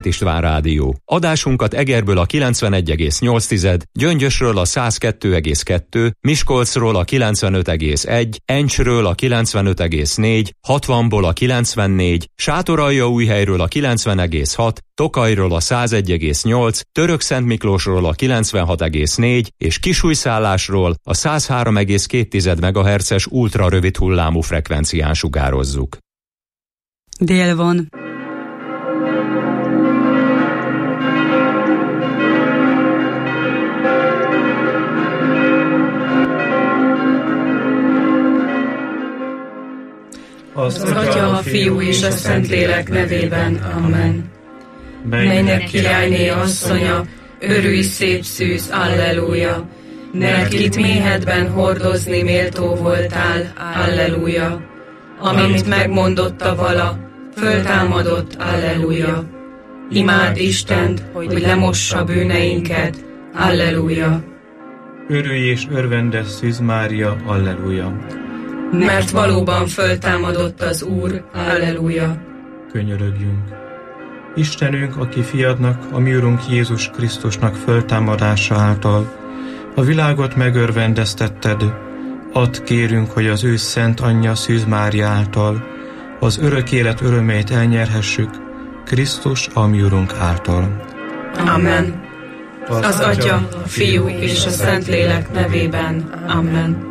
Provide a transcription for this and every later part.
István Rádió. Adásunkat Egerből a 91,8, Gyöngyösről a 102,2, Miskolcról a 95,1, Encsről a 95,4, 60-ból a 94, Sátoraljaújhelyről a 90,6, Tokajról a 101,8, Törökszentmiklósról a 96,4 és Kisújszállásról a 103,2 MHz-es ultrarövid hullámú frekvencián sugározzuk. Dél van. Az Atya, a Fiú és a Szentlélek nevében. Amen. Mennynek királyné asszonya, örülj szép szűz, alleluja! Mert kit méhedben hordozni méltó voltál, alleluja! Amint megmondotta vala, föltámadott, alleluja! Imád Istent, hogy lemossa bűneinket, alleluja! Örülj és örvendes Szűz Mária, alleluja! Mert valóban föltámadott az Úr, alleluja! Könyörögjünk! Istenünk, aki fiadnak, a mi Urunk Jézus Krisztusnak föltámadása által a világot megörvendeztetted, add kérünk, hogy az ő szent anyja Szűz Mária által az örök élet örömeit elnyerhessük, Krisztus a mi Urunk által. Amen. Az Atya, a Fiú és a Szentlélek nevében. Amen.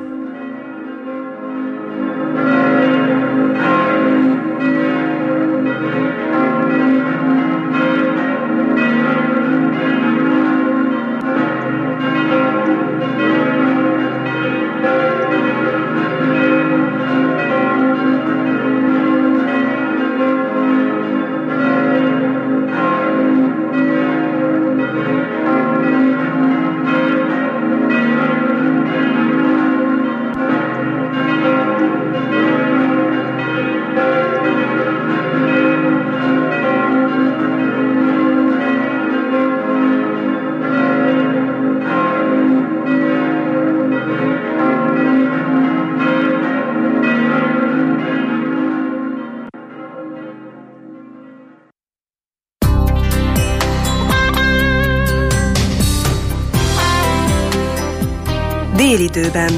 Délidőben.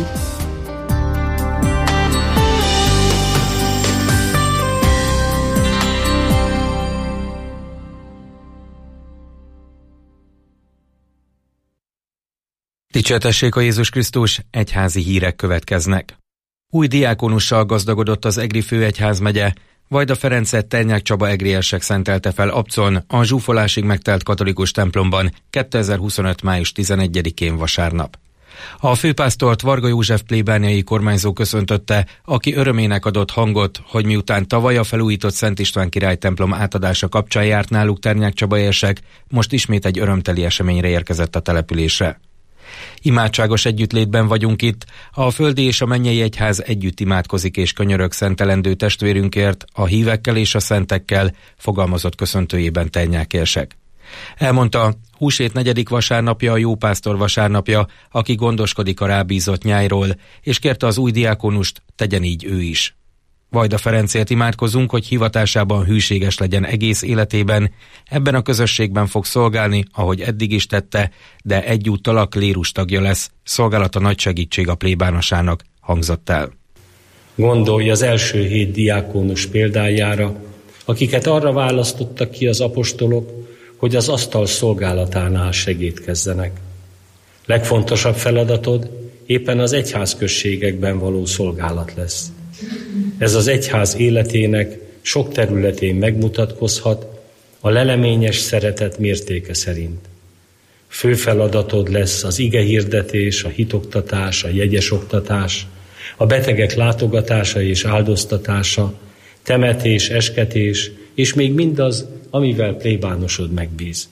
Dicsértessék a Jézus Krisztus, egyházi hírek következnek. Új diákonussal gazdagodott az Egri főegyházmegye, Vajda Ferencet Ternyák Csaba egriesek szentelte fel Abcon, a zsúfolásig megtelt katolikus templomban 2025. május 11-én vasárnap. A főpásztort Varga József plébániai kormányzó köszöntötte, aki örömének adott hangot, hogy miután tavaly a felújított Szent István király templom átadása kapcsán járt náluk Ternyák Csabaiesek, most ismét egy örömteli eseményre érkezett a településre. Imádságos együttlétben vagyunk itt, a földi és a mennyei egyház együtt imádkozik és könyörög szentelendő testvérünkért, a hívekkel és a szentekkel, fogalmazott köszöntőjében Ternyákiesek. Elmondta, húsvét 4. vasárnapja a jópásztor vasárnapja, aki gondoskodik a rábízott nyájról, és kérte az új diákonust, tegyen így ő is. Vajda Ferencért imádkozunk, hogy hivatásában hűséges legyen egész életében, ebben a közösségben fog szolgálni, ahogy eddig is tette, de egyúttal a klérus tagja lesz, szolgálata nagy segítség a plébánosának, hangzott el. Gondolj az első 7 diákonus példájára, akiket arra választottak ki az apostolok, hogy az asztal szolgálatánál segítkezzenek. Legfontosabb feladatod éppen az egyházközségekben való szolgálat lesz. Ez az egyház életének sok területén megmutatkozhat a leleményes szeretet mértéke szerint. Fő feladatod lesz az igehirdetés, a hitoktatás, a jegyes oktatás, a betegek látogatása és áldoztatása, temetés, esketés, és még mindaz, amivel plébánosod megbíz.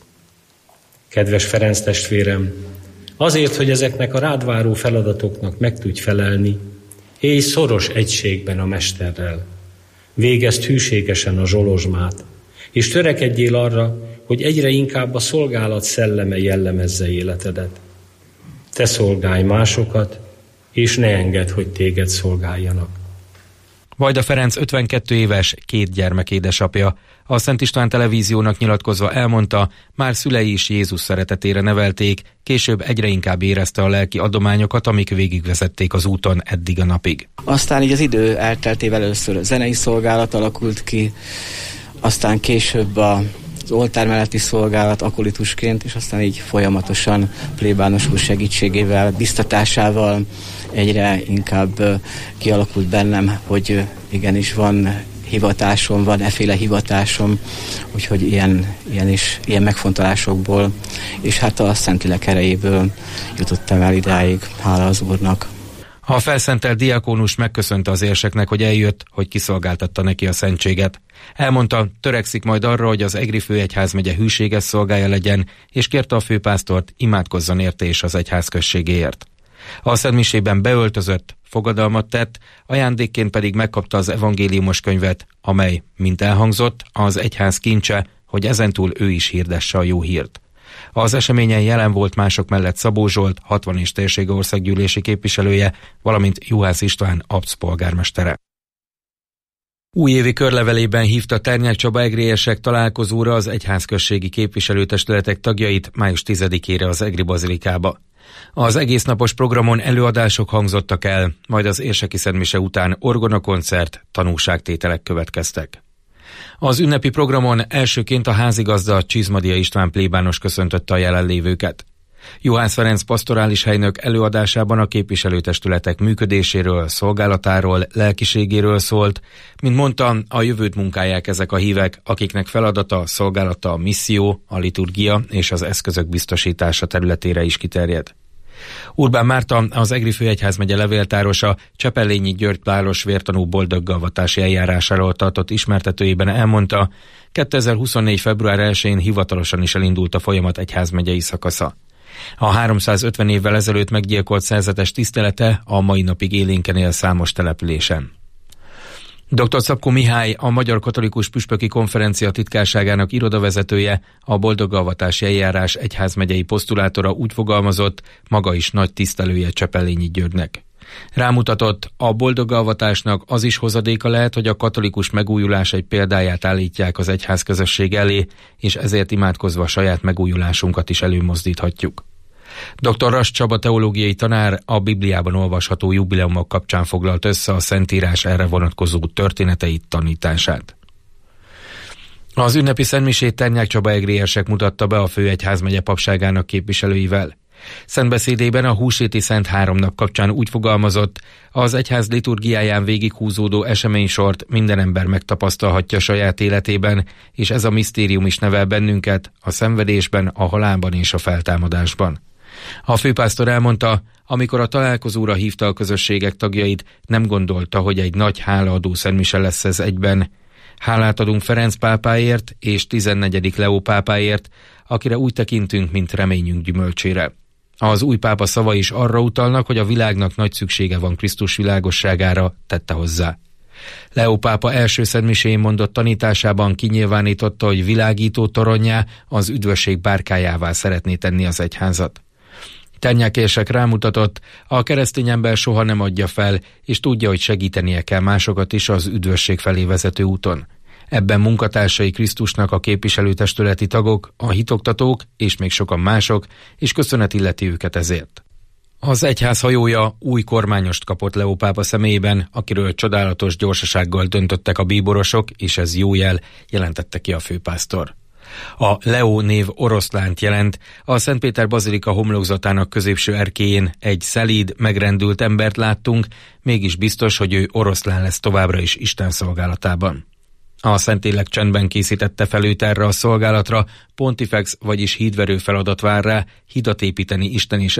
Kedves Ferenc testvérem, azért, hogy ezeknek a rád váró feladatoknak meg tudj felelni, élj szoros egységben a Mesterrel. Végezd hűségesen a zsolozsmát, és törekedjél arra, hogy egyre inkább a szolgálat szelleme jellemezze életedet. Te szolgálj másokat, és ne engedd, hogy téged szolgáljanak. Vajda Ferenc 52 éves, 2 gyermek édesapja. A Szent István Televíziónak nyilatkozva elmondta, már szülei is Jézus szeretetére nevelték, később egyre inkább érezte a lelki adományokat, amik végigvezették az úton eddig a napig. Aztán így az idő elteltével először a zenei szolgálat alakult ki, aztán később az oltár melletti szolgálat akolitusként, és aztán így folyamatosan plébános úr segítségével, biztatásával egyre inkább kialakult bennem, hogy igenis van hivatásom, van efféle hivatásom, úgyhogy ilyen megfontolásokból, és hát a Szentlélek erejéből jutottam el idáig, hála az Úrnak. A felszentelt diakónus megköszönte az érseknek, hogy eljött, hogy kiszolgáltatta neki a szentséget. Elmondta, törekszik majd arra, hogy az Egri főegyházmegye hűséges szolgája legyen, és kérte a főpásztort, imádkozzon érte és az egyház községéért. A szentmisében beöltözött, fogadalmat tett, ajándékként pedig megkapta az evangéliumos könyvet, amely, mint elhangzott, az egyház kincse, hogy ezentúl ő is hirdesse a jó hírt. Az eseményen jelen volt mások mellett Szabó Zsolt, 60 és térsége országgyűlési képviselője, valamint Juhász István Abc polgármestere. Újévi körlevelében hívta Ternyák Csaba egrélyesek találkozóra az egyházközségi képviselőtestületek tagjait május 10-ére az Egri bazilikába. Az egésznapos programon előadások hangzottak el, majd az érseki szentmise után orgonakoncert, tanúságtételek következtek. Az ünnepi programon elsőként a házigazda Csizmadia István plébános köszöntötte a jelenlévőket. Juhász Ferenc pastorális helynök előadásában a képviselőtestületek működéséről, szolgálatáról, lelkiségéről szólt, mint mondta, a jövőt munkálják ezek a hívek, akiknek feladata, szolgálata a misszió, a liturgia és az eszközök biztosítása területére is kiterjed. Urbán Márta, az Egri főegyházmegye levéltárosa Csepellényi György pálos vértanú boldoggalvatási eljárásáról tartott ismertetőjében elmondta, 2024. február 1-én hivatalosan is elindult a folyamat egyházmegyei szakasza. A 350 évvel ezelőtt meggyilkolt szerzetes tisztelete a mai napig élénken él számos településen. Dr. Szabkó Mihály, a Magyar Katolikus Püspöki Konferencia titkárságának irodavezetője, a boldoggalvatási eljárás egyházmegyei posztulátora úgy fogalmazott, maga is nagy tisztelője Csepellényi Györgynek. Rámutatott, a boldoggalvatásnak az is hozadéka lehet, hogy a katolikus megújulás egy példáját állítják az egyházközösség elé, és ezért imádkozva saját megújulásunkat is előmozdíthatjuk. Dr. Rass Csaba teológiai tanár a Bibliában olvasható jubileumok kapcsán foglalt össze a Szentírás erre vonatkozó történeteit, tanítását. Az ünnepi szentmisét Ternyák Csaba egrélyesek mutatta be a főegyházmegye papságának képviselőivel. Szentbeszédében a húsvéti Szent Háromnap kapcsán úgy fogalmazott, az egyház liturgiáján végighúzódó eseménysort minden ember megtapasztalhatja saját életében, és ez a misztérium is nevel bennünket a szenvedésben, a halálban és a feltámadásban. A főpásztor elmondta, amikor a találkozóra hívta a közösségek tagjait, nem gondolta, hogy egy nagy hálaadó szentmise lesz ez egyben. Hálát adunk Ferenc pápáért és 14. Leó pápáért, akire úgy tekintünk, mint reményünk gyümölcsére. Az új pápa szava is arra utalnak, hogy a világnak nagy szüksége van Krisztus világosságára, tette hozzá. Leó pápa első szentmiséjén mondott tanításában kinyilvánította, hogy világító toronyá, az üdvösség bárkájává szeretné tenni az egyházat. Ternyák érsek rámutatott, a keresztény ember soha nem adja fel, és tudja, hogy segítenie kell másokat is az üdvösség felé vezető úton. Ebben munkatársai Krisztusnak a képviselőtestületi tagok, a hitoktatók és még sokan mások, és köszönet illeti őket ezért. Az egyház hajója új kormányost kapott Leó pápa személyében, akiről csodálatos gyorsasággal döntöttek a bíborosok, és ez jó jel, jelentette ki a főpásztor. A Leó név oroszlánt jelent, a Szentpéter bazilika homlokzatának középső erkélyén egy szelíd, megrendült embert láttunk, mégis biztos, hogy ő oroszlán lesz továbbra is Isten szolgálatában. A Szentlélek csendben készítette fel őt erre a szolgálatra, pontifex, vagyis hídverő feladat vár rá, hidat építeni Isten és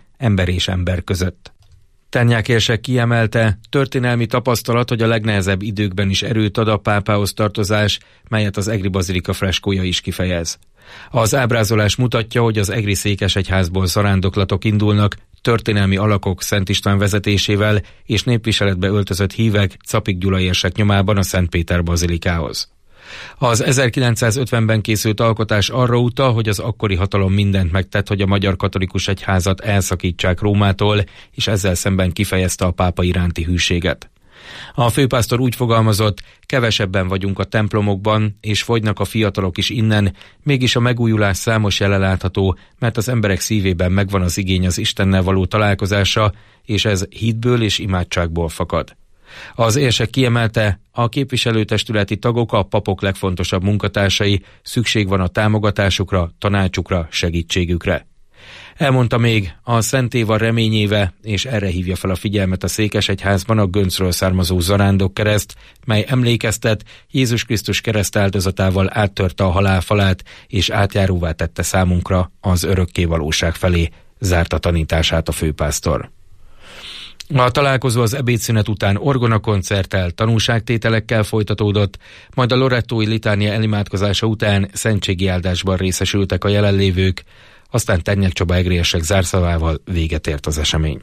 ember között. Ternyák érsek kiemelte, történelmi tapasztalat, hogy a legnehezebb időkben is erőt ad a pápához tartozás, melyet az Egri bazilika freskója is kifejez. Az ábrázolás mutatja, hogy az egri székesegyházból zarándoklatok indulnak, történelmi alakok Szent István vezetésével és népviseletbe öltözött hívek Czapik Gyula érsek nyomában a Szentpéter bazilikához. Az 1950-ben készült alkotás arra utal, hogy az akkori hatalom mindent megtett, hogy a magyar katolikus egyházat elszakítsák Rómától, és ezzel szemben kifejezte a pápa iránti hűséget. A főpásztor úgy fogalmazott, kevesebben vagyunk a templomokban, és fogynak a fiatalok is innen, mégis a megújulás számos jele látható, mert az emberek szívében megvan az igény az Istennel való találkozása, és ez hitből és imádságból fakad. Az érsek kiemelte, a képviselőtestületi tagok a papok legfontosabb munkatársai, szükség van a támogatásukra, tanácsukra, segítségükre. Elmondta még, a Szent Éva reményéve, és erre hívja fel a figyelmet a Székesegyházban a göncről származó zarándokkereszt, mely emlékeztet, Jézus Krisztus keresztáldozatával áttörte a halál falát, és átjáróvá tette számunkra az örökké valóság felé, zárta tanítását a főpásztor. A találkozó az ebédszünet után orgonakoncerttel, tanúságtételekkel folytatódott, majd a lorettói litánia elimádkozása után szentségi áldásban részesültek a jelenlévők, aztán Ternyák Csaba egriesek zárszavával véget ért az esemény.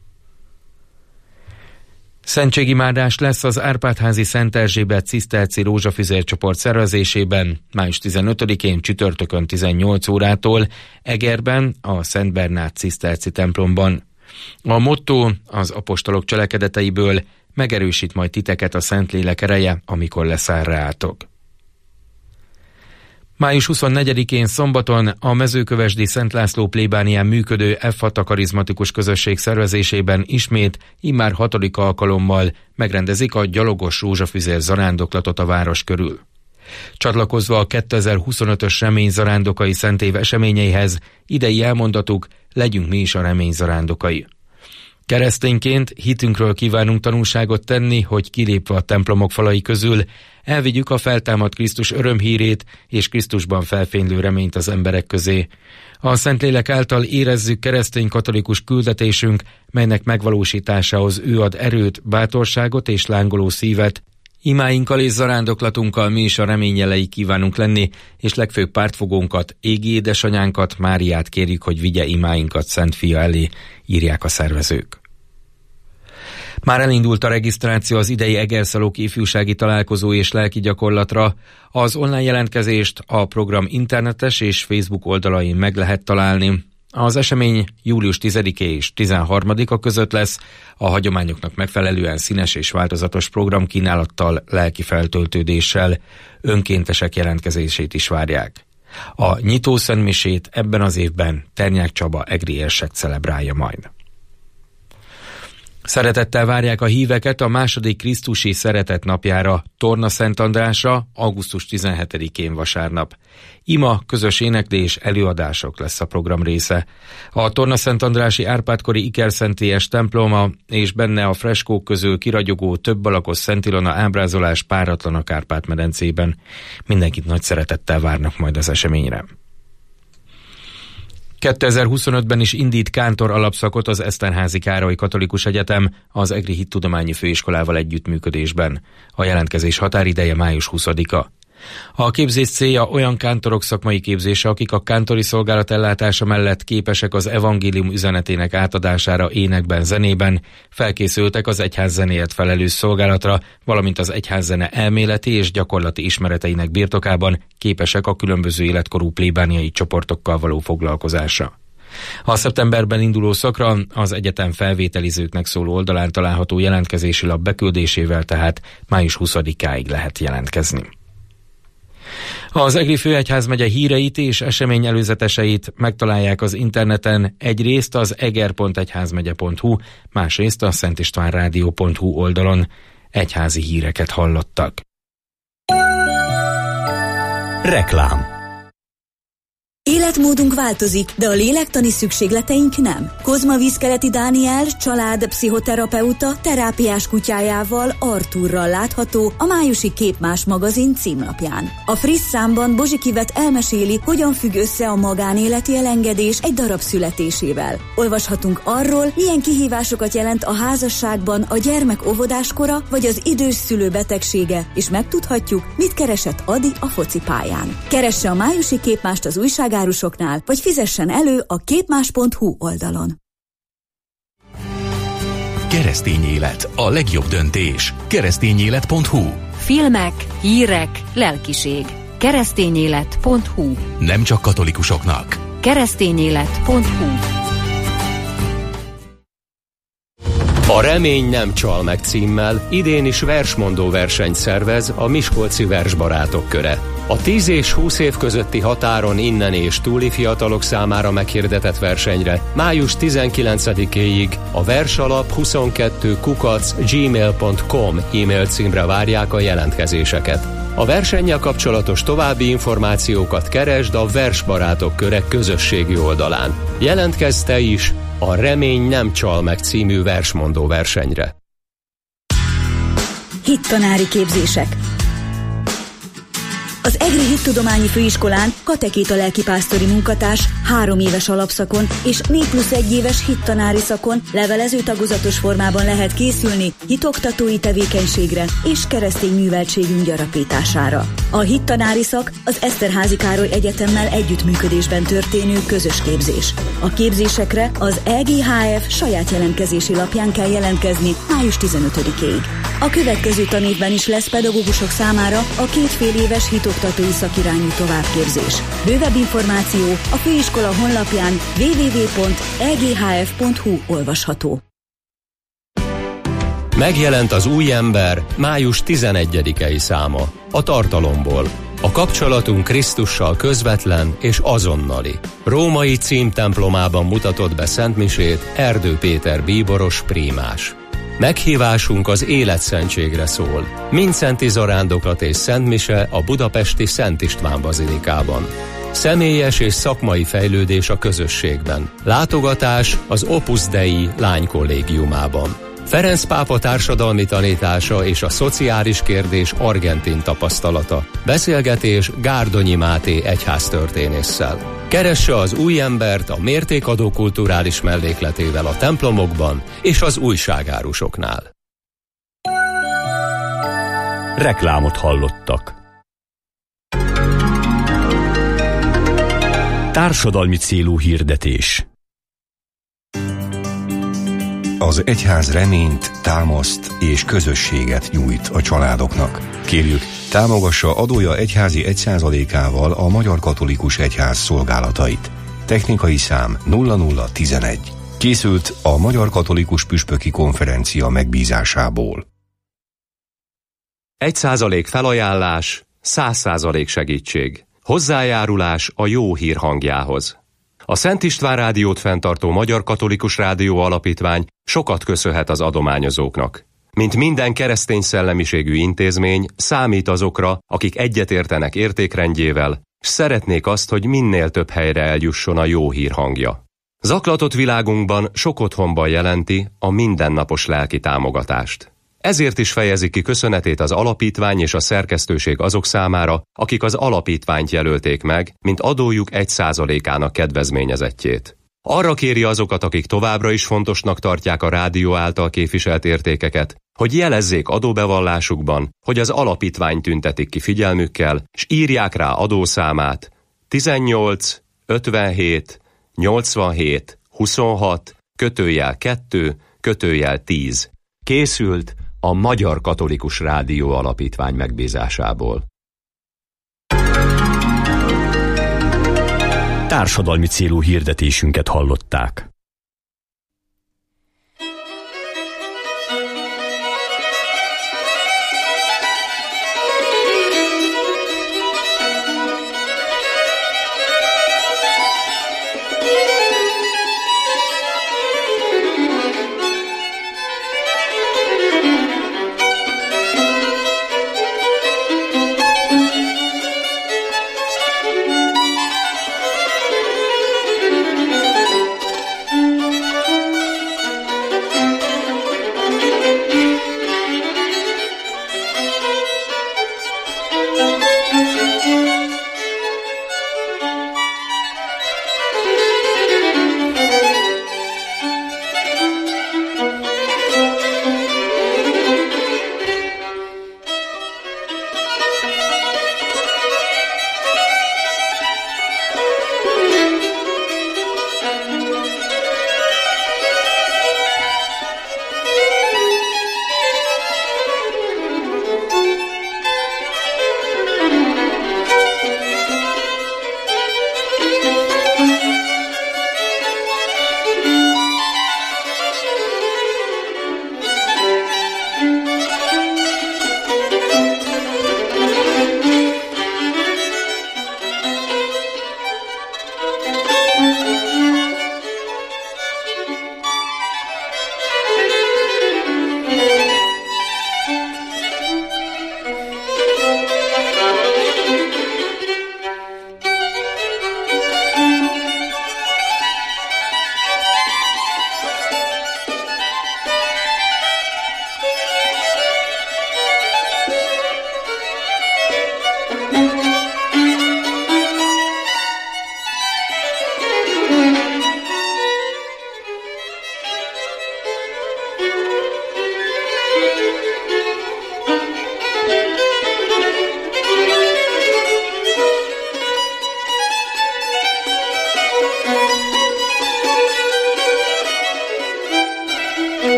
Szentségimádás lesz az Árpád-házi Szent Erzsébet ciszterci rózsafüzércsoport szervezésében május 15-én csütörtökön 18 órától Egerben, a Szent Bernát ciszterci templomban. A motto az apostolok cselekedeteiből: megerősít majd titeket a Szentlélek ereje, amikor leszáll reátok. Május 24-én szombaton a Mezőkövesdi Szent László plébánián működő F6 karizmatikus közösség szervezésében ismét, immár 6. alkalommal megrendezik a gyalogos rózsafüzér zarándoklatot a város körül. Csatlakozva a 2025-ös remény zarándokai szentév eseményeihez, idei elmondatuk, legyünk mi is a remény zarándokai. Keresztényként hitünkről kívánunk tanúságot tenni, hogy kilépve a templomok falai közül elvigyük a feltámadt Krisztus örömhírét és Krisztusban felfénylő reményt az emberek közé. A Szentlélek által érezzük keresztény katolikus küldetésünk, melynek megvalósításához ő ad erőt, bátorságot és lángoló szívet. Imáinkkal és zarándoklatunkkal mi is a reményjelei kívánunk lenni, és legfőbb pártfogónkat, égi édesanyánkat, Máriát kérjük, hogy vigye imáinkat Szent Fia elé, írják a szervezők. Már elindult a regisztráció az idei Egerszalók ifjúsági találkozó és lelki gyakorlatra. Az online jelentkezést a program internetes és Facebook oldalain meg lehet találni. Az esemény július 10-e és 13-a között lesz, a hagyományoknak megfelelően színes és változatos programkínálattal, lelki feltöltődéssel, önkéntesek jelentkezését is várják. A nyitószentmisét ebben az évben Ternyák Csaba egri érsek celebrálja majd. Szeretettel várják a híveket a második Krisztusi Szeretet napjára, Torna Szent Andrásra, augusztus 17-én vasárnap. Ima, közös éneklés, előadások lesz a program része. A Torna Szent Andrási Árpád-kori ikerszentélyes temploma és benne a freskók közül kiragyogó több alakos Szent Ilona ábrázolás páratlan a Kárpát-medencében. Mindenkit nagy szeretettel várnak majd az eseményre. 2025-ben is indít kántor alapszakot az Eszterházy Károly Katolikus Egyetem az Egri Hittudományi Főiskolával együttműködésben. A jelentkezés határideje május 20-a. A képzés célja olyan kántorok szakmai képzése, akik a kántori szolgálat ellátása mellett képesek az evangélium üzenetének átadására énekben, zenében, felkészültek az egyházzenéért felelős szolgálatra, valamint az egyházzene elméleti és gyakorlati ismereteinek birtokában képesek a különböző életkorú plébániai csoportokkal való foglalkozásra. A szeptemberben induló szakra az egyetem felvételizőknek szóló oldalán található jelentkezési lap beküldésével tehát május 20-áig lehet jelentkezni. Az Egri Főegyházmegye híreit és esemény előzeteseit megtalálják az interneten, egyrészt az eger.egyházmegye.hu, másrészt a szentistvánrádió.hu oldalon. Egyházi híreket hallottak. Reklám. Életmódunk változik, de a lélektani szükségleteink nem. Kozma Vízkeleti Dániel család pszichoterapeuta terápiás kutyájával, Artúrral látható a májusi Képmás magazin címlapján. A friss számban Bozsikivet elmeséli, hogyan függ össze a magánéleti elengedés egy darab születésével. Olvashatunk arról, milyen kihívásokat jelent a házasságban a gyermek óvodáskora vagy az idős szülő betegsége, és megtudhatjuk, mit keresett Adi a focipályán. Keresse a májusi Képmást az újságárusoknál, vagy fizessen elő a képmás.hu oldalon. Keresztény élet, a legjobb döntés. Keresztényélet.hu. Filmek, hírek, lelkiség. Keresztényélet.hu. Nem csak katolikusoknak. Keresztényélet.hu. A Remény nem csal meg címmel idén is versmondó versenyt szervez a Miskolci Versbarátok Köre. A 10 és 20 év közötti határon innen és túli fiatalok számára meghirdetett versenyre május 19-éig a versalap22@gmail.com e-mail címre várják a jelentkezéseket. A versennyel kapcsolatos további információkat keresd a Versbarátok Köre közösségi oldalán. Jelentkezz te is a Remény nem csal meg című versmondó versenyre. Hittanári képzések. Az EGRI Hittudományi Főiskolán katekéta lelkipásztori munkatárs 3 éves alapszakon és 4+1 éves hittanári szakon levelező tagozatos formában lehet készülni hitoktatói tevékenységre és keresztény műveltségünk gyarapítására. A hittanári szak az Eszterházy Károly Egyetemmel együttműködésben történő közös képzés. A képzésekre az EGHF saját jelentkezési lapján kell jelentkezni május 15-ig. A következő tanévben is lesz pedagógusok számára a 2 fél éves hitoktatói szakirányú továbbképzés. Bővebb információ a főiskola honlapján www.eghf.hu olvasható. Megjelent az Új ember május 11-i száma. A tartalomból. A kapcsolatunk Krisztussal közvetlen és azonnali. Római címtemplomában mutatott be szentmisét Erdő Péter bíboros prímás. Meghívásunk az életszentségre szól. Mindszenti zarándoklat és szentmise a budapesti Szent István bazilikában. Személyes és szakmai fejlődés a közösségben. Látogatás az Opus Dei lánykollégiumában. Ferenc pápa társadalmi tanítása és a szociális kérdés argentin tapasztalata. Beszélgetés Gárdonyi Máté egyháztörténésszel. Keresse az Új embert a mértékadó kulturális mellékletével a templomokban és az újságárusoknál. Reklámot hallottak. Társadalmi célú hirdetés. Az egyház reményt, támaszt és közösséget nyújt a családoknak. Kérjük, támogassa adója egyházi 1%-ával a Magyar Katolikus Egyház szolgálatait. Technikai szám 0011. Készült a Magyar Katolikus Püspöki Konferencia megbízásából. 1% felajánlás, 100% segítség. Hozzájárulás a jó hír hangjához. A Szent István Rádiót fenntartó Magyar Katolikus Rádió Alapítvány sokat köszönhet az adományozóknak. Mint minden keresztény szellemiségű intézmény, számít azokra, akik egyetértenek értékrendjével, s szeretnék azt, hogy minél több helyre eljusson a jó hír hangja. Zaklatott világunkban sok otthonban jelenti a mindennapos lelki támogatást. Ezért is fejezi ki köszönetét az alapítvány és a szerkesztőség azok számára, akik az alapítványt jelölték meg, mint adójuk 1%-ának kedvezményezettjét. Arra kéri azokat, akik továbbra is fontosnak tartják a rádió által képviselt értékeket, hogy jelezzék adóbevallásukban, hogy az alapítvány tüntetik ki figyelmükkel, s írják rá adószámát 18 57 87 26 /2 /10. Készült a Magyar Katolikus Rádió Alapítvány megbízásából. Társadalmi célú hirdetésünket hallották.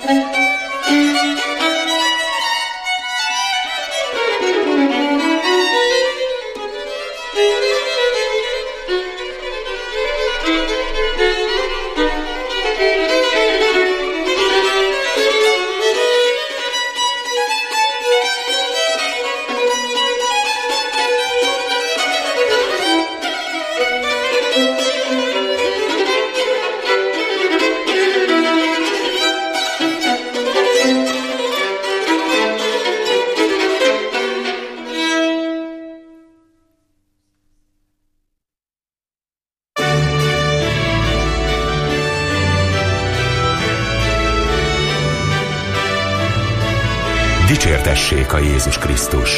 Dicsértessék a Jézus Krisztus!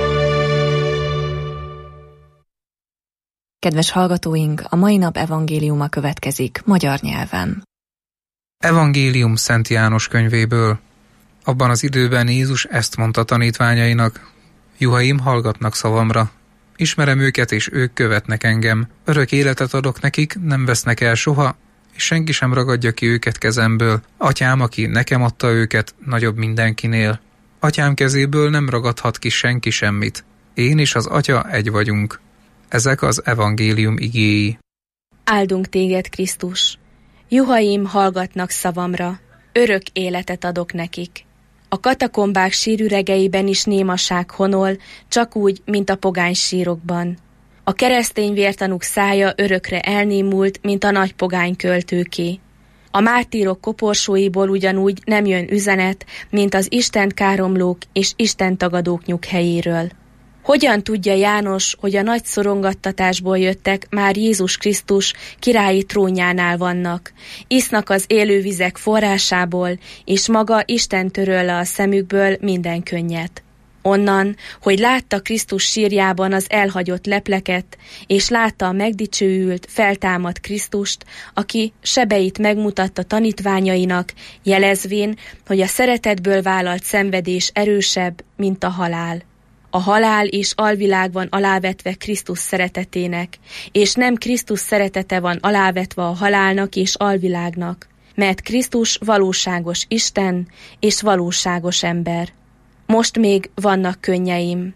Kedves hallgatóink, a mai nap evangéliuma következik magyar nyelven. Evangélium Szent János könyvéből. Abban az időben Jézus ezt mondta tanítványainak: Juhaim hallgatnak szavamra. Ismerem őket, és ők követnek engem. Örök életet adok nekik, nem vesznek el soha, és senki sem ragadja ki őket kezemből. Atyám, aki nekem adta őket, nagyobb mindenkinél. Atyám kezéből nem ragadhat ki senki semmit. Én és az Atya egy vagyunk. Ezek az evangélium igéi. Áldunk téged, Krisztus! Juhaim hallgatnak szavamra, örök életet adok nekik. A katakombák sírüregeiben is némaság honol, csak úgy, mint a pogány sírokban. A keresztény vértanúk szája örökre elnémult, mint a nagy pogány költőké. A mártírok koporsóiból ugyanúgy nem jön üzenet, mint az Istent káromlók és Isten tagadók nyughelyéről. Hogyan tudja János, hogy a nagy szorongattatásból jöttek, már Jézus Krisztus királyi trónjánál vannak, isznak az élő vizek forrásából, és maga Isten töröl le a szemükből minden könnyet. Onnan, hogy látta Krisztus sírjában az elhagyott lepleket, és látta a megdicsőült, feltámadt Krisztust, aki sebeit megmutatta tanítványainak, jelezvén, hogy a szeretetből vállalt szenvedés erősebb, mint a halál. A halál és alvilág van alávetve Krisztus szeretetének, és nem Krisztus szeretete van alávetve a halálnak és alvilágnak, mert Krisztus valóságos Isten és valóságos ember. Most még vannak könnyeim,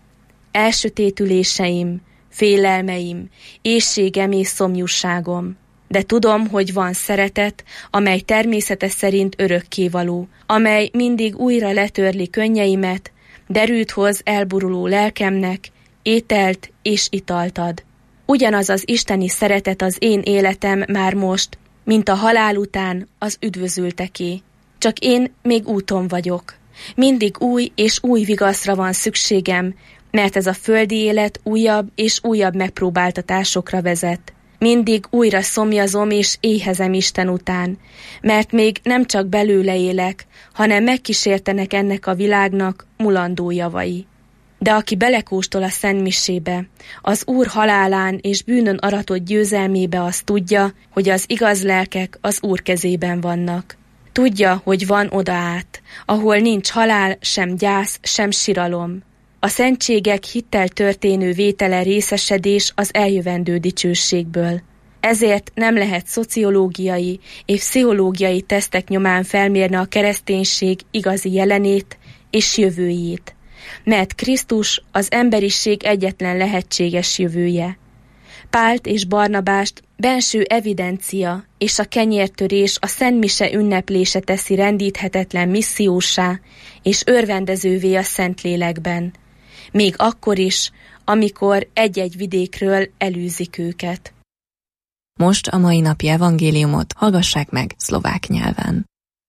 elsötétüléseim, félelmeim, éhségem és szomjúságom, de tudom, hogy van szeretet, amely természete szerint örökkévaló, amely mindig újra letörli könnyeimet, derűt hoz elburuló lelkemnek, ételt és italt ad. Ugyanaz az isteni szeretet az én életem már most, mint a halál után az üdvözülteké. Csak én még úton vagyok. Mindig új és új vigaszra van szükségem, mert ez a földi élet újabb és újabb megpróbáltatásokra vezet. Mindig újra szomjazom és éhezem Isten után, mert még nem csak belőle élek, hanem megkísértenek ennek a világnak mulandó javai. De aki belekóstol a szentmisébe, az Úr halálán és bűnön aratott győzelmébe, az tudja, hogy az igaz lelkek az Úr kezében vannak. Tudja, hogy van oda át, ahol nincs halál, sem gyász, sem siralom. A szentségek hittel történő vétele részesedés az eljövendő dicsőségből. Ezért nem lehet szociológiai és pszichológiai tesztek nyomán felmérni a kereszténység igazi jelenét és jövőjét, mert Krisztus az emberiség egyetlen lehetséges jövője. Pált és Barnabást benső evidencia és a kenyértörés a szentmise ünneplése teszi rendíthetetlen misszióssá és örvendezővé a Szentlélekben, még akkor is, amikor egy-egy vidékről elűzik őket. Most a mai napi evangéliumot hallgassák meg szlovák nyelven.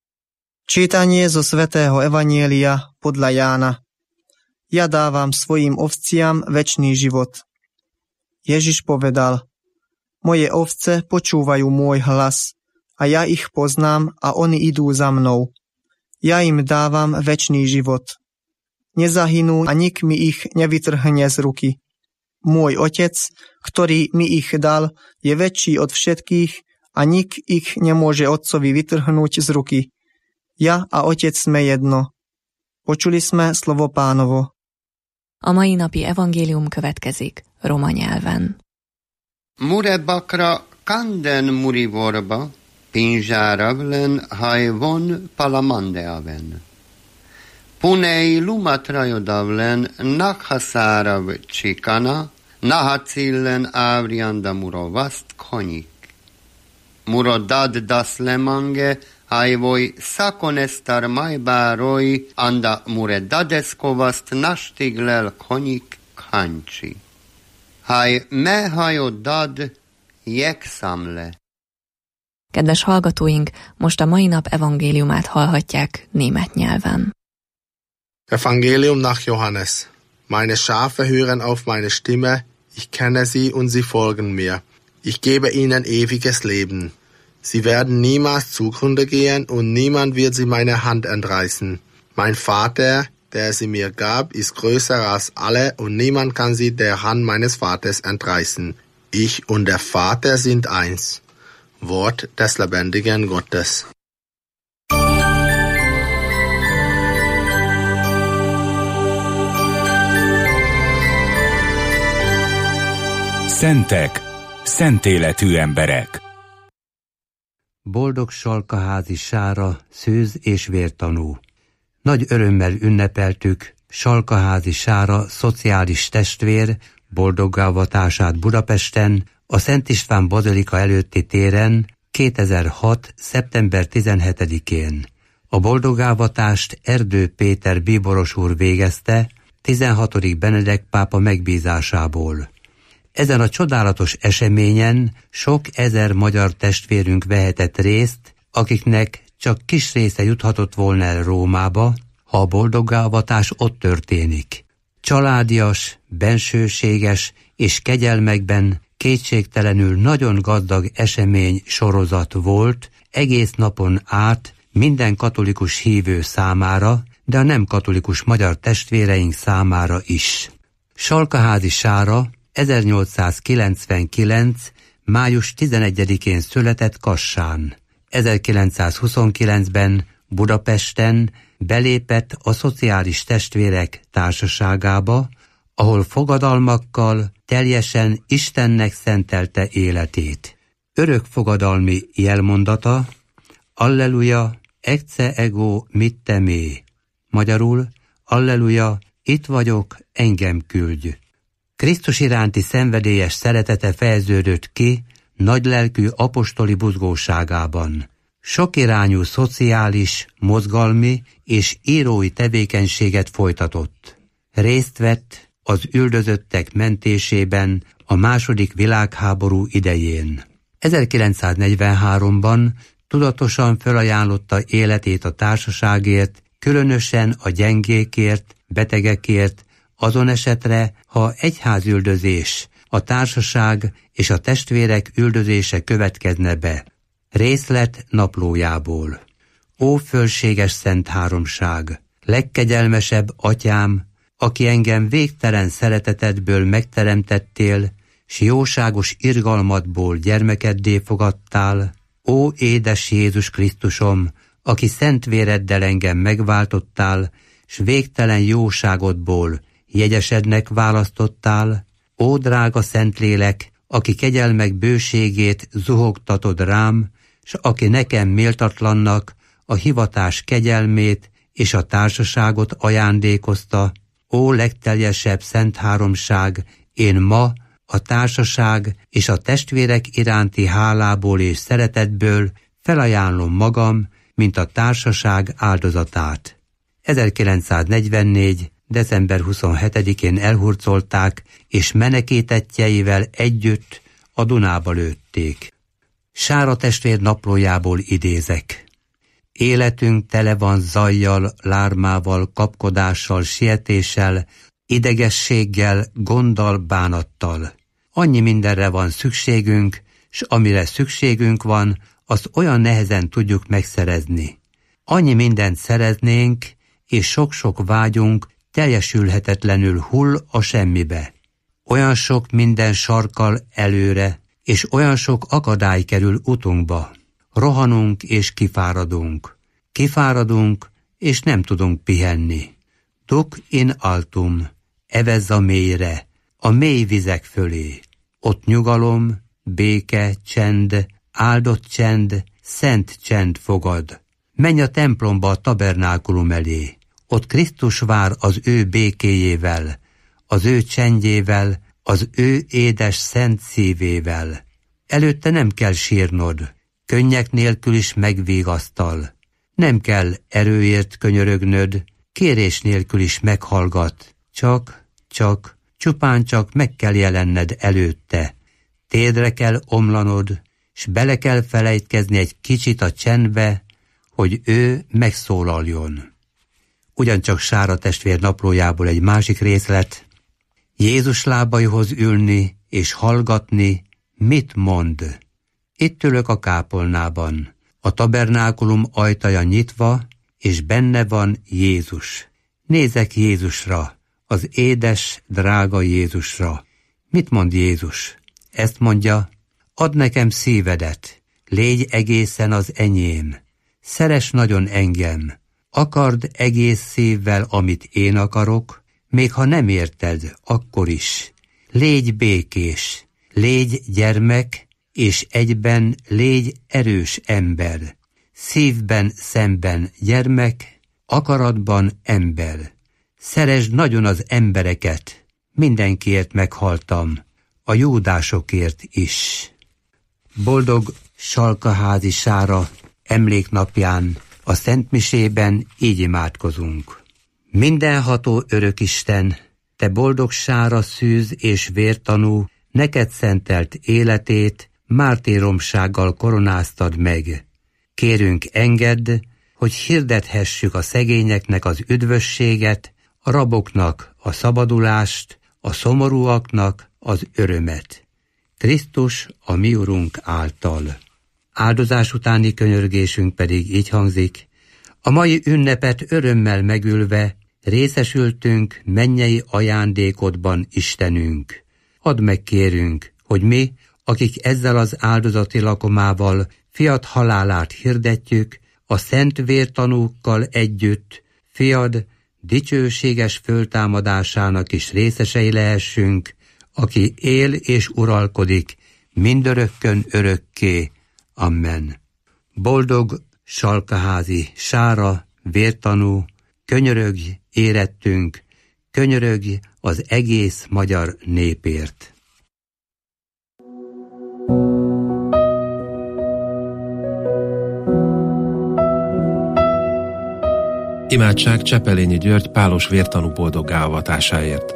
Čítanie zo svätého evanjelia podľa Jána. Ja dávam svojim ovciam večný život. Ježiš povedal: Moje ovce počúvajú môj hlas, a ja ich poznám a oni idú za mnou. Ja im dávam večný život. Nezahynú a nik mi ich nevytrhne z ruky. Môj Otec, ktorý mi ich dal, je väčší od všetkých a nik ich nemôže Otcovi vytrhnúť z ruky. Ja a Otec sme jedno. Počuli sme slovo Pánovo. A mai napi evangélium következik roma nyelven. Mure bakra kanden muri vorba, Pinzsáravlen hajvon palamandeaven. Punei lumatrajodavlen nakhaszárav csikana, nahacillen ávrianda murovast konyik. Murodad daslemange hajvoj szakonestar majbároj, anda muredadeskovast nastiglel konyik kancsi. Haj mehajodad jegszamle. Kedves hallgatóink, most a mai nap evangéliumát hallhatják német nyelven. Evangelium nach Johannes. Meine Schafe hören auf meine Stimme, ich kenne sie und sie folgen mir. Ich gebe ihnen ewiges Leben. Sie werden niemals zugrunde gehen und niemand wird sie meine Hand entreißen. Mein Vater, der sie mir gab, ist größer als alle und niemand kann sie der Hand meines Vaters entreißen. Ich und der Vater sind eins. Wort des lebendigen Gottes. Szentek, szent életű emberek. Boldog Salkaházi Sára, szőz és vértanú. Nagy örömmel ünnepeltük Salkaházi Sára szociális testvér boldoggávatását Budapesten, a Szent István Bazilika előtti téren 2006. szeptember 17-én. A boldoggávatást Erdő Péter bíboros úr végezte 16. Benedek pápa megbízásából. Ezen a csodálatos eseményen sok ezer magyar testvérünk vehetett részt, akiknek csak kis része juthatott volna el Rómába, ha a boldoggávatás ott történik. Családias, bensőséges és kegyelmekben kétségtelenül nagyon gazdag esemény sorozat volt egész napon át minden katolikus hívő számára, de a nem katolikus magyar testvéreink számára is. Salkaházi Sára 1899. május 11-én született Kassán. 1929-ben Budapesten belépett a Szociális Testvérek Társaságába, ahol fogadalmakkal teljesen Istennek szentelte életét. Örök fogadalmi jelmondata: Alleluja, ecce ego mitte me. Magyarul: Alleluja, itt vagyok, engem küldj. Krisztus iránti szenvedélyes szeretete fejeződött ki nagylelkű apostoli buzgóságában. Sokirányú szociális, mozgalmi és írói tevékenységet folytatott. Részt vett az üldözöttek mentésében a II. Világháború idején. 1943-ban tudatosan felajánlotta életét a társaságért, különösen a gyengékért, betegekért, azon esetre, ha egyházüldözés, a társaság és a testvérek üldözése következne be. Részlet naplójából. Ó fölséges Szent Háromság, legkegyelmesebb Atyám, aki engem végtelen szeretetedből megteremtettél, s jóságos irgalmadból gyermekeddé fogadtál, ó édes Jézus Krisztusom, aki szent véreddel engem megváltottál, s végtelen jóságodból jegyesednek választottál, ó drága Szentlélek, aki kegyelmek bőségét zuhogtatod rám, s aki nekem méltatlannak a hivatás kegyelmét és a társaságot ajándékozta, ó legteljesebb Szent Háromság, én ma a társaság és a testvérek iránti hálából és szeretetből felajánlom magam, mint a társaság áldozatát. 1944. december 27-én elhurcolták, és menekítettjeivel együtt a Dunába lőtték. Sára testvér naplójából idézek. Életünk tele van zajjal, lármával, kapkodással, sietéssel, idegességgel, gonddal, bánattal. Annyi mindenre van szükségünk, s amire szükségünk van, azt olyan nehezen tudjuk megszerezni. Annyi mindent szereznénk, és sok-sok vágyunk teljesülhetetlenül hull a semmibe. Olyan sok minden sarkal előre, és olyan sok akadály kerül utunkba. Rohanunk és kifáradunk. Kifáradunk, és nem tudunk pihenni. Duc in altum, evezz a mélyre, a mély vizek fölé. Ott nyugalom, béke, csend, áldott csend, szent csend fogad. Menj a templomba a tabernákulum elé. Ott Krisztus vár az ő békéjével, az ő csendjével, az ő édes szent szívével. Előtte nem kell sírnod, könnyek nélkül is megvigasztal. Nem kell erőért könyörögnöd, kérés nélkül is meghallgat. Csupán csak meg kell jelenned előtte. Térdre kell omlanod, s bele kell felejtkezni egy kicsit a csendbe, hogy ő megszólaljon. Ugyancsak Sára testvér naplójából egy másik részlet. Jézus lábaihoz ülni és hallgatni, mit mond. Itt ülök a kápolnában, a tabernákulum ajtaja nyitva, és benne van Jézus. Nézek Jézusra, az édes, drága Jézusra. Mit mond Jézus? Ezt mondja, add nekem szívedet, légy egészen az enyém. Szeress nagyon engem, akard egész szívvel, amit én akarok, még ha nem érted, akkor is. Légy békés, légy gyermek, és egyben légy erős ember. Szívben szemben gyermek, akaratban ember. Szeresd nagyon az embereket, mindenkiért meghaltam, a júdásokért is. Boldog Salkaházi Sára emléknapján a szentmisében így imádkozunk. Mindenható örökisten, te boldog Sára szűz és vértanú, neked szentelt életét mártíromsággal koronáztad meg. Kérünk, engedd, hogy hirdethessük a szegényeknek az üdvösséget, a raboknak a szabadulást, a szomorúaknak az örömet. Krisztus a mi Urunk által. Áldozás utáni könyörgésünk pedig így hangzik: a mai ünnepet örömmel megülve részesültünk mennyei ajándékodban, Istenünk. Add meg, kérünk, hogy mi, akik ezzel az áldozati lakomával fiad halálát hirdetjük, a szent vértanúkkal együtt fiad dicsőséges föltámadásának is részesei lehessünk, aki él és uralkodik mindörökkön örökké. Amen. Boldog Salkaházi Sára, vértanú, könyörögj érettünk, könyörögj az egész magyar népért. Imádság Csepelényi György pálos vértanú boldoggá avatásáért.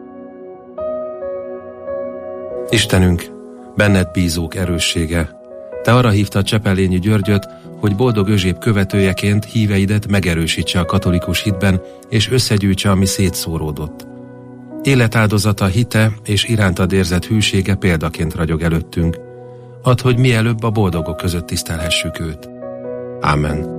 Istenünk, benned bízók erőssége, te arra hívtad Csepelényi Györgyöt, hogy boldog Özséb követőjeként híveidet megerősítse a katolikus hitben, és összegyűjtse, ami szétszóródott. Életáldozata, hite és irántad érzett hűsége példaként ragyog előttünk. Add, hogy mielőbb a boldogok között tisztelhessük őt. Ámen.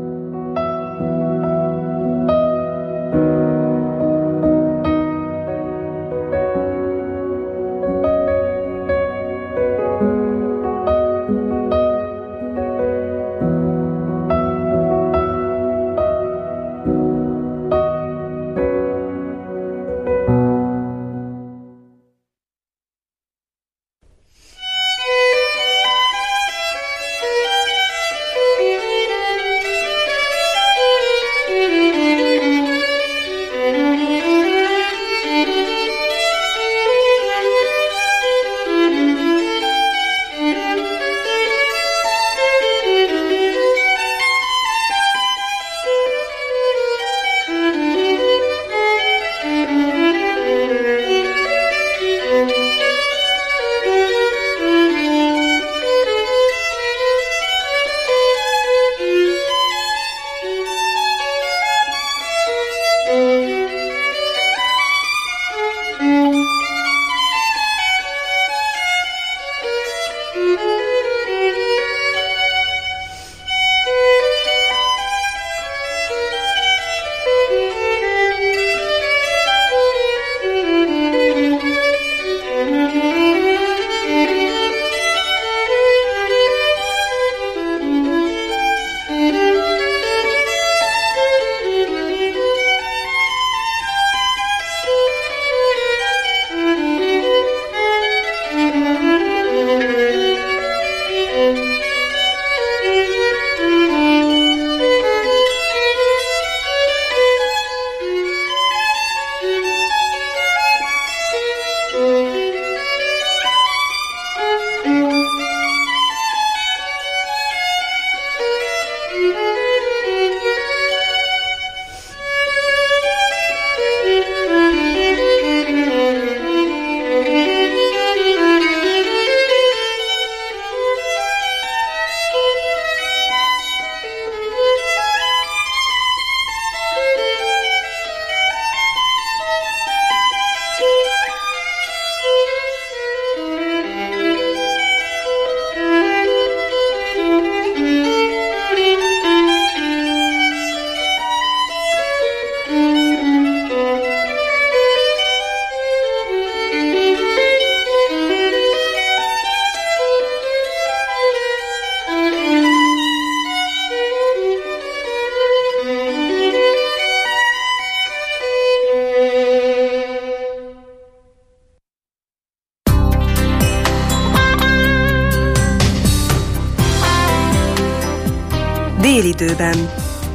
Délidőben.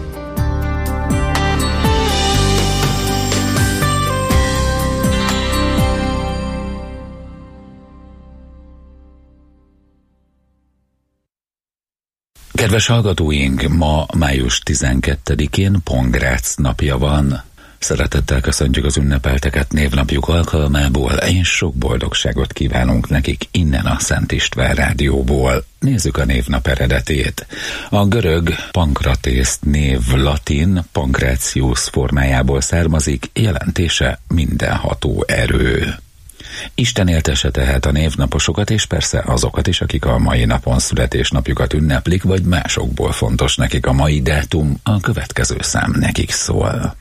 Kedves hallgatóink, ma május 12-én Pongrác napja van. Szeretettel köszöntjük az ünnepelteket névnapjuk alkalmából, és sok boldogságot kívánunk nekik innen a Szent István Rádióból. Nézzük a névnap eredetét. A görög Pankratész név latin Pancratius formájából származik, jelentése mindenható erő. Isten éltesse tehát a névnaposokat, és persze azokat is, akik a mai napon születésnapjukat ünneplik, vagy másokból fontos nekik a mai dátum, a következő szám nekik szól.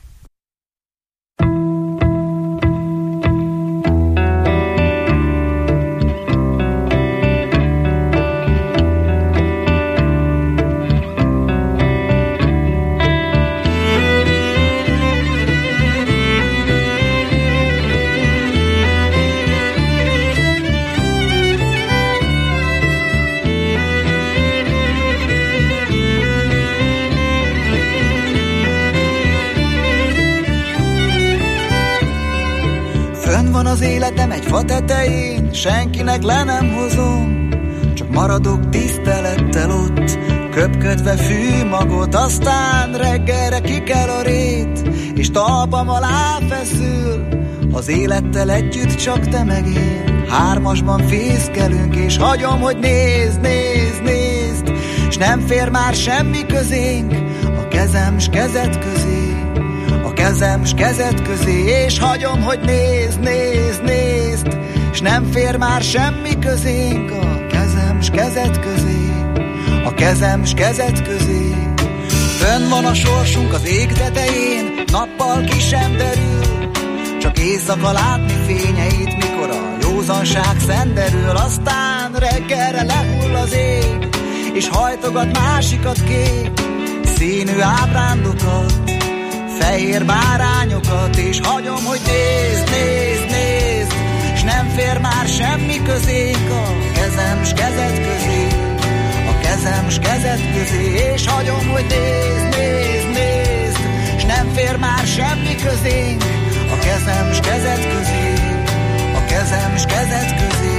Van az életem egy fa tetején, senkinek le nem hozom, csak maradok tisztelettel ott, köpködve fűmagot, aztán reggelre kikel a rét, és talpam alá feszül, az élettel együtt csak te meg én. Hármasban fészkelünk, és hagyom, hogy nézd, nézd, nézd, s nem fér már semmi közénk, a kezem s kezed közé. Kezem s kezed közé, és hagyom, hogy nézd, nézd, nézd, s nem fér már semmi közénk, a kezem s kezed közé, a kezem s kezed közé. Fönn van a sorsunk az ég tetején, nappal ki sem derül, csak éjszaka látni fényeit, mikor a józanság szenderül, aztán reggelre lehull az ég, és hajtogat másikat kék színű ábrándokat, fehér bárányokat, és hagyom, hogy nézd, nézd, nézd, s nem fér már semmi közénk, a kezem s kezed közé, a kezem s kezed közé, és hagyom, hogy nézd, nézd, nézd, s nem fér már semmi közénk, a kezem s kezed közé, a kezem s kezed közé.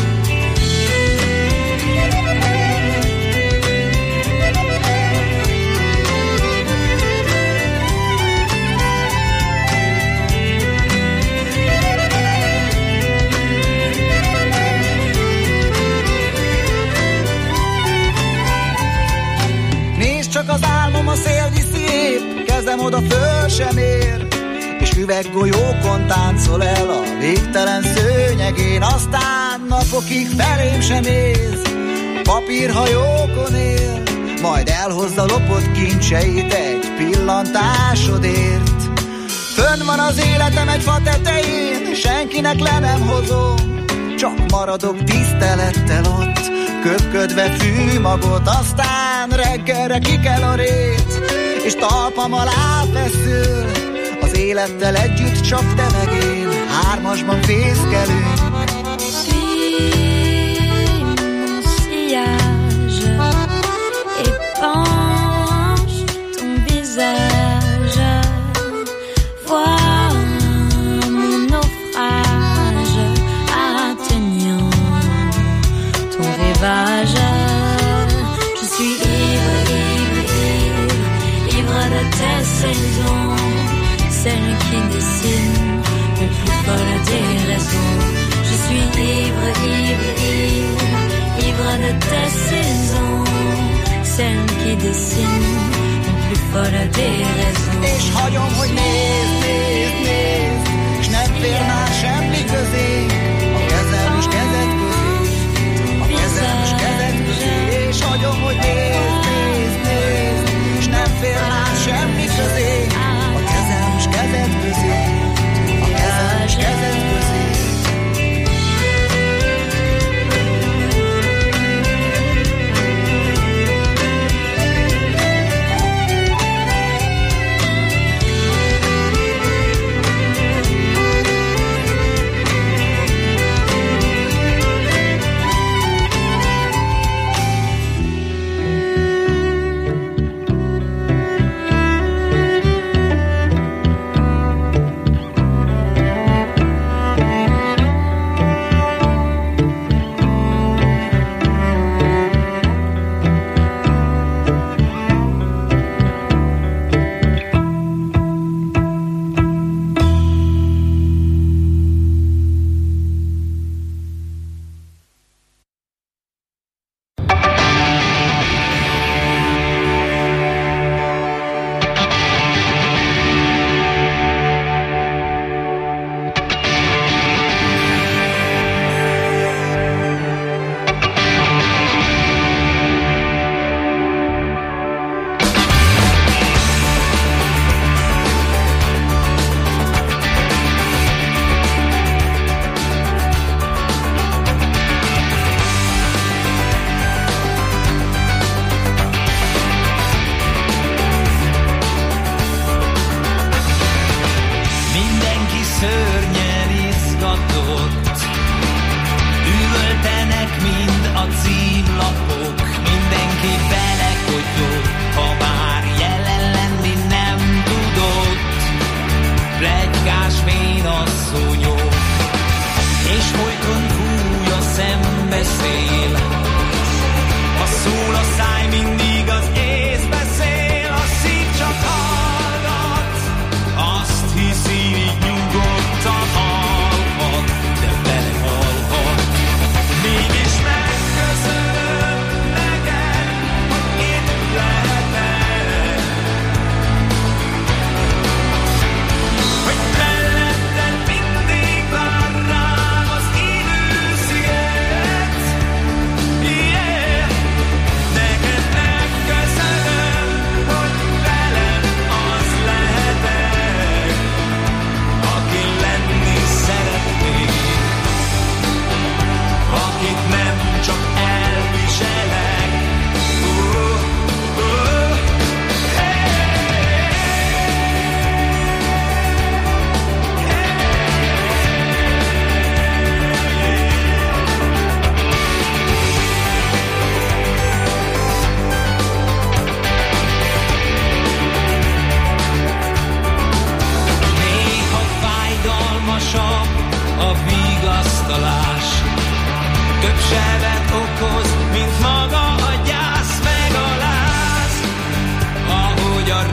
Csak az álmom a szél viszi épp, kezem oda föl sem ér, és üveggolyókon táncol el a végtelen szőnyegén, aztán napokig felém sem néz, papírhajókon él, majd elhozza lopott kincseit egy pillantásodért. Fönn van az életem egy fa tetején, senkinek le nem hozom, csak maradok tisztelettel ott, köpködve fűmagot, aztán reggelre kikel a rét, és talpam alá feszül, az élettel együtt csak te meg én, hármasban fészkelünk. Je suis ivre, ivre, ivre, ivre de tes saisons, celles qui dessinent le plus folle des raisons. Je suis ivre, ivre, ivre, ivre de tes saisons, celles qui dessinent le plus folle des raisons. És hagyom, hogy nézd, nézd, nézd, s nem fér már semmi közé, a kezem s kezed közé, a kezem s kezed közé, és hagyom, hogy nézd, nézd, nézd, s nem fér már semmi közé, a kezem s kezed közé, a kezem s kezed közé.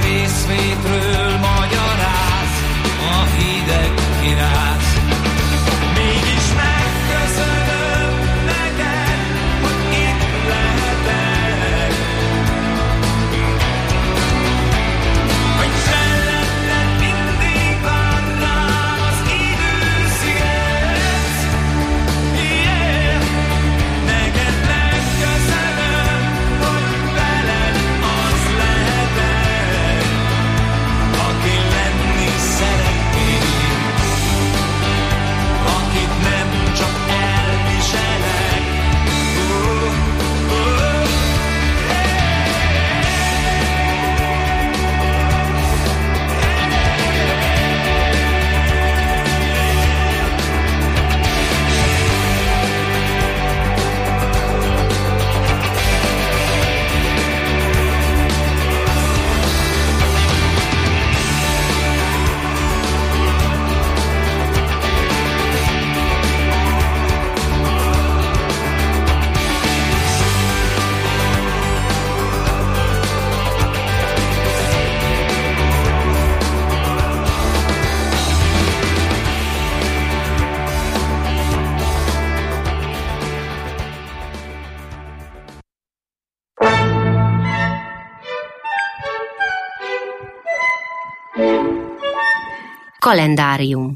részvétről magyaráz, a hideg kiráz. Mégis megköszönöm neked, hogy itt lehetek, hogy melletted mindig vár rám az idősziget. Yeah. Neked megköszönöm, hogy veled az lehetek, aki lenni szeretnék, akit nem csak elviselek. Kalendárium.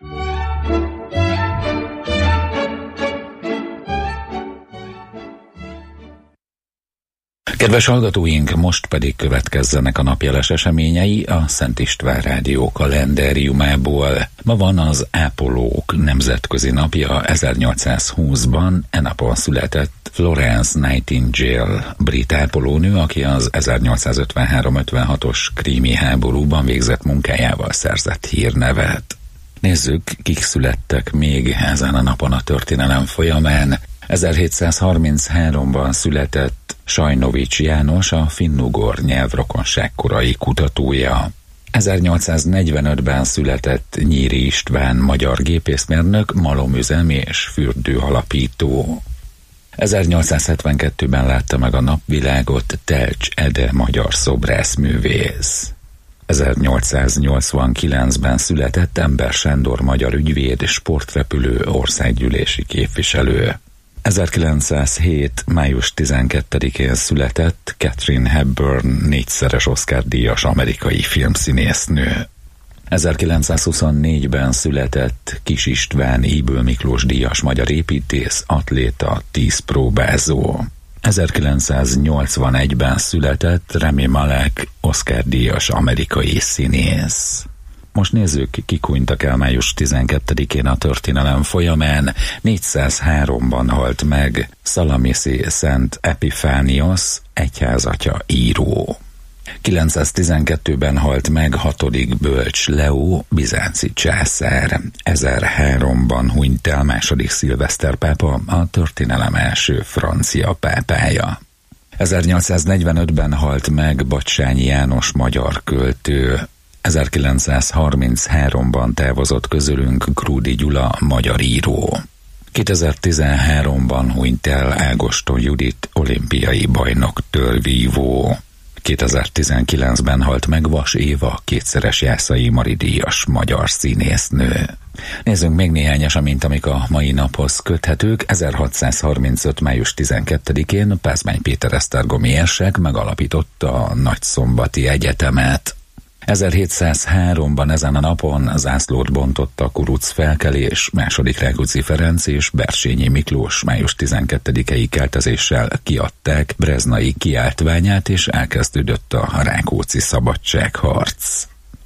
Kedves hallgatóink, most pedig következzenek a napjeles eseményei a Szent István Rádió kalendáriumából. Ma van az ápolók nemzetközi napja. 1820-ban e napon született Florence Nightingale, brit ápolónő, aki az 1853-56-os krími háborúban végzett munkájával szerzett hírnevet. Nézzük, kik születtek még ezen a napon a történelem folyamán. 1733-ban született Sajnovics János, a finnugor nyelvrokonság korai kutatója. 1845-ben született Nyíri István, magyar gépészmérnök, malomüzem és fürdő alapító. 1872-ben látta meg a napvilágot Telcs Ede, magyar szobrászművész. 1889-ben született Ember Sándor, magyar ügyvéd, sportrepülő, országgyűlési képviselő. 1907. május 12-én született Katharine Hepburn, 4-szeres Oscar-díjas amerikai filmszínésznő. 1924-ben született Kis István, Ybl Miklós díjas magyar építész, atléta, 10 próbázó. 1981-ben született Rami Malek, Oscar-díjas amerikai színész. Most nézzük, kik hunytak el május 12-én a történelem folyamán. 403-ban halt meg Szalamiszi Szent Epifánios, egyházatya író. 912-ben halt meg 6. Bölcs Leó, bizánci császár. 1003-ban hunyt el II. Szilveszter pápa, a történelem első francia pápája. 1845-ben halt meg Bacsányi János, magyar költő. 1933-ban távozott közülünk Krúdi Gyula, magyar író. 2013-ban hunyt el Ágoston Judit, olimpiai bajnok törvívó. 2019-ben halt meg Vas Éva, 2-szeres Jászai Mari díjas magyar színésznő. Nézzünk még néhány eseményt, amik a mai naphoz köthetők. 1635. május 12-én Pázmány Péter esztergomi érsek megalapította a Nagyszombati Egyetemet. 1703-ban ezen a napon zászlót bontott a kuruc felkelés, II. Rákóczi Ferenc és Bersényi Miklós május 12-i keltezéssel kiadták breznai kiáltványát, és elkezdődött a rákóczi szabadságharc.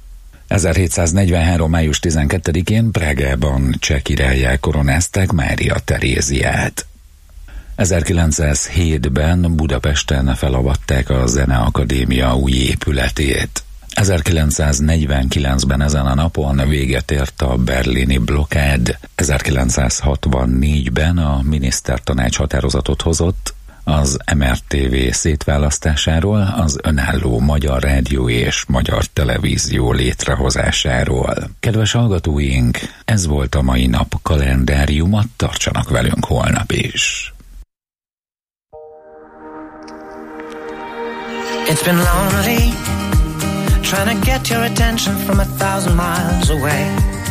1743. május 12-én Prágában cseh királlyá koronázták Mária Teréziát. 1907-ben Budapesten felavatták a Zeneakadémia új épületét. 1949-ben ezen a napon véget ért a berlini blokkád. 1964-ben a minisztertanács határozatot hozott az MRTV szétválasztásáról, az önálló Magyar Rádió és Magyar Televízió létrehozásáról. Kedves hallgatóink, ez volt a mai nap kalendáriuma, tartsanak velünk holnap is. It's been lonely trying to get your attention from 1,000 miles away.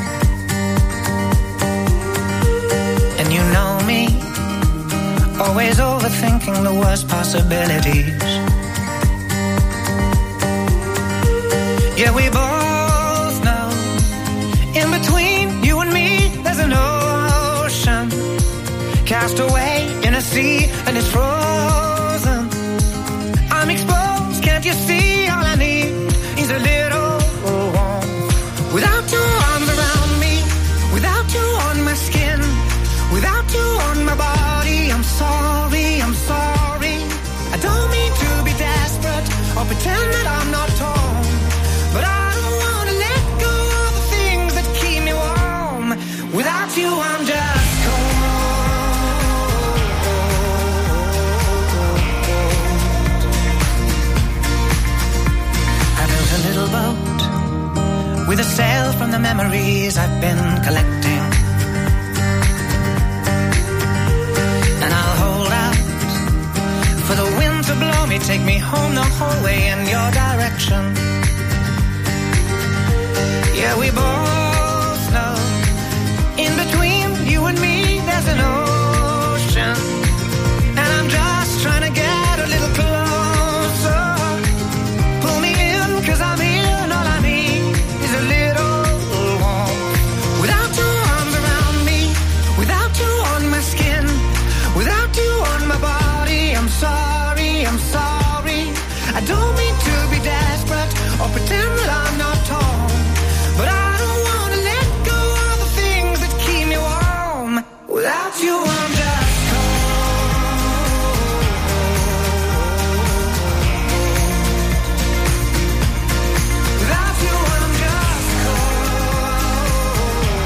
And you know me, always overthinking the worst possibilities. Yeah, we both know, in between you and me, there's an ocean, cast away in a sea, and it's frozen. I'm exposed, can't you see? All I need is a little warmth. Without your arms around me, without you on my skin, without you on my body, I'm sorry, I'm sorry. I don't mean to be desperate or pretend that I'm not torn, but I don't want to let go of the things that keep me warm. Without you, I'm just cold. I built a little boat with a sail from the memories I've been collecting, and I'll hold out for the wind to blow me, take me home the whole way in your direction. Yeah, we both know, in between you and me, there's an ocean, and I'm just trying to get a little closer. Pull me in, 'cause I'm here, and all I need is a little warmth. Without your arms around me, without you on my skin, without you on my body, I'm sorry, I'm sorry. I don't mean to be desperate or pretend that I'm not torn, but I don't want to let go of the things that keep me warm. Without you, I'm just cold. Without you, I'm just cold.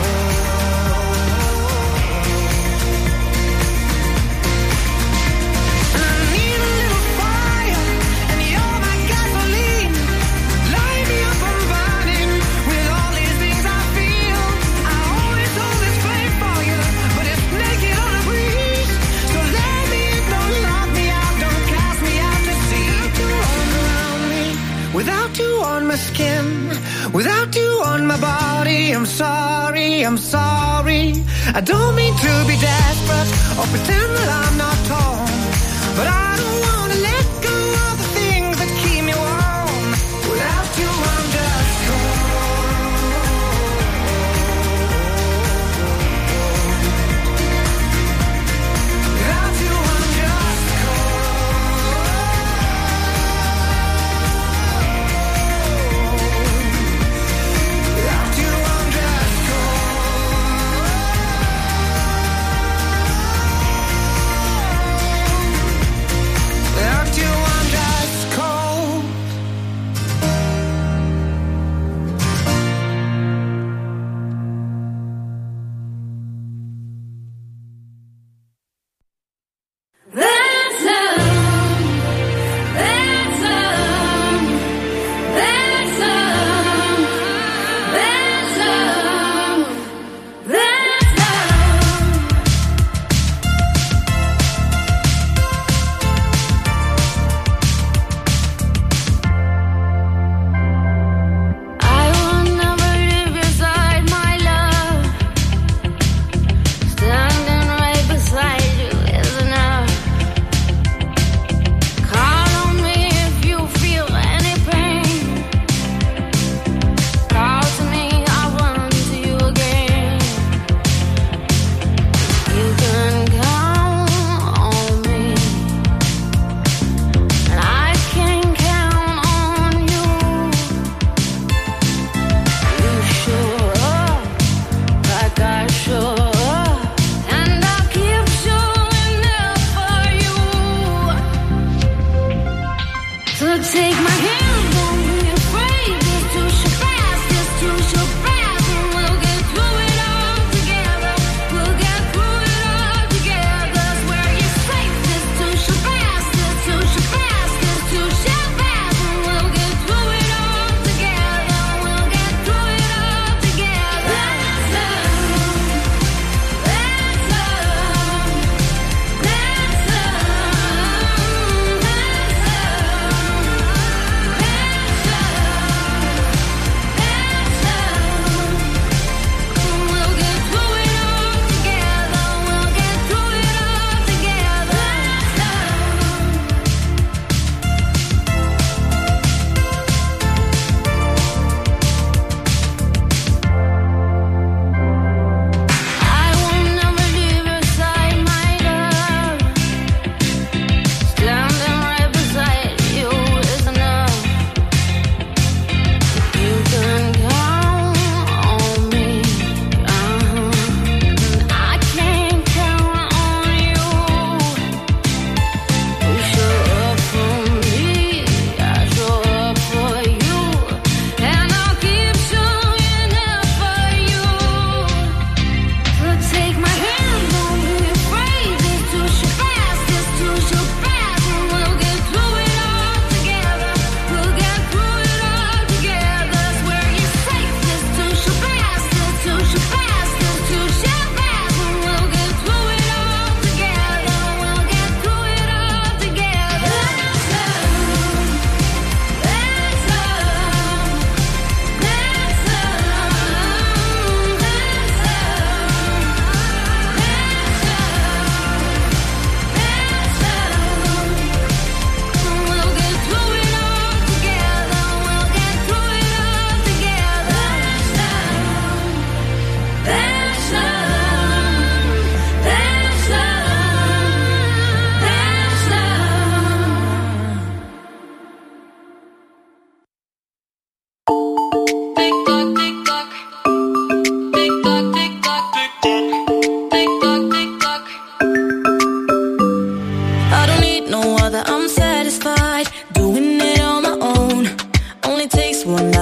And I need a little fire, and you're my gasoline. Light me up, I'm burning with all these things I feel. I always hold this flame for you, but it's naked on a breeze. So let me in, don't lock me out, don't cast me out to sea. Without you arms around me, without you on my skin, without you on my body, I'm sorry, I'm sorry. I don't mean to be desperate or pretend that I'm not torn, but I don't want to let go of the things that keep me warm. Without you, I'm just cold. Without you, I'm just cold. Without you, I'm just cold. Without you,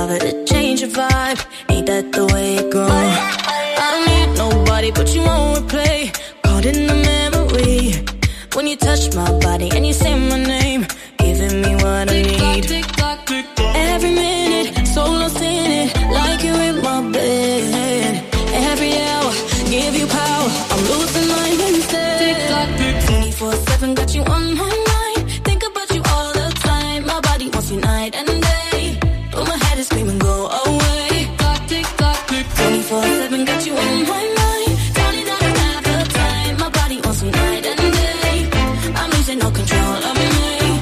bother to change your vibe. Ain't that the way it goes? I don't need nobody but you on replay. Caught in the memory when you touch my body and you say my name, giving me what I need. Every minute, so lost in it, like you're in my bed. Every hour, give you power, I'm losing mine instead. 24/7, got you on my mind, think about you all the time. My body wants you night and day, but my head is screaming go away. 24/7, got you on my mind, darling, I don't have the time. My body wants you night and day, I'm losing all control of me.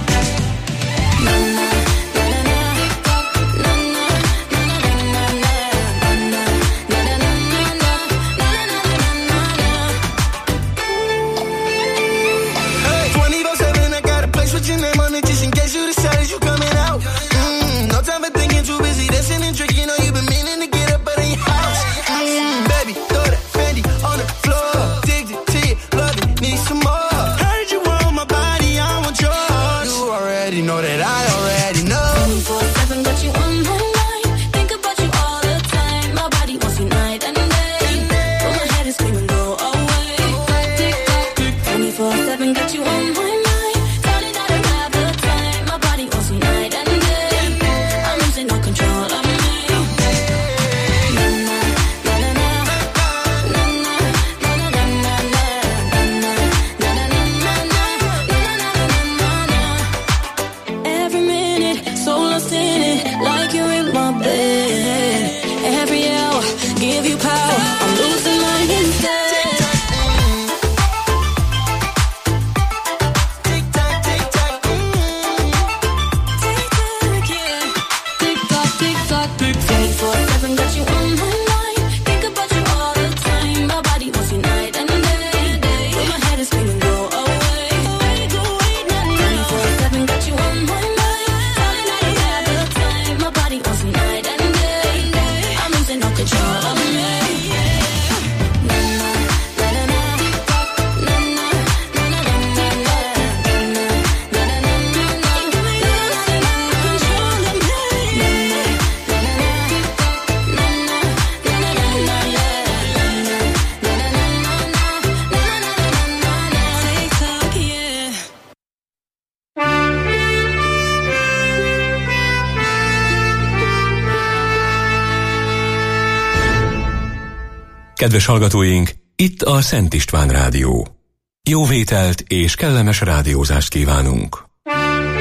Kedves hallgatóink, itt a Szent István Rádió. Jó vételt és kellemes rádiózást kívánunk!